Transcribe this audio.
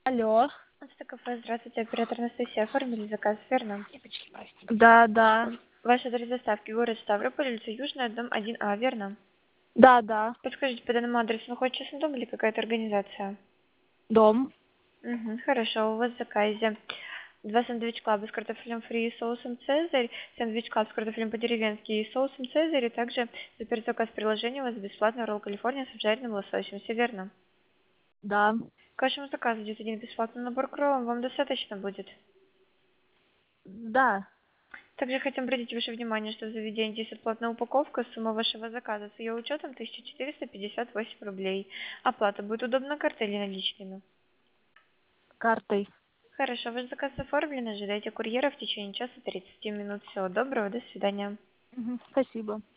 Алло. Кафе, здравствуйте, оператор Анастасия. Оформили заказ, верно? Да, да. Ваш адрес доставки, город Ставрополь, улица Южная, дом 1А, верно? Да, да. Подскажите, по данному адресу находится частный дом или какая-то организация? Дом. Угу, хорошо, у вас в заказе два сэндвич клаба с картофелем фри и соусом Цезарь, сэндвич клаб с картофелем по-деревенски и соусом Цезарь, и также супер заказ приложения у вас бесплатно ролл Калифорния с обжаренным лососем, все верно? Да. К вашему заказу идет один бесплатный набор кроллов, вам достаточно будет? Да. Также хотим обратить ваше внимание, что в заведении действует платная упаковка. Сумма вашего заказа с ее учетом 1458 рублей. Оплата будет удобна картой или наличными. Картой. Хорошо, ваш заказ оформлен. Ожидайте курьера в течение часа 30 минут. Всего доброго, до свидания. Мгм. Спасибо.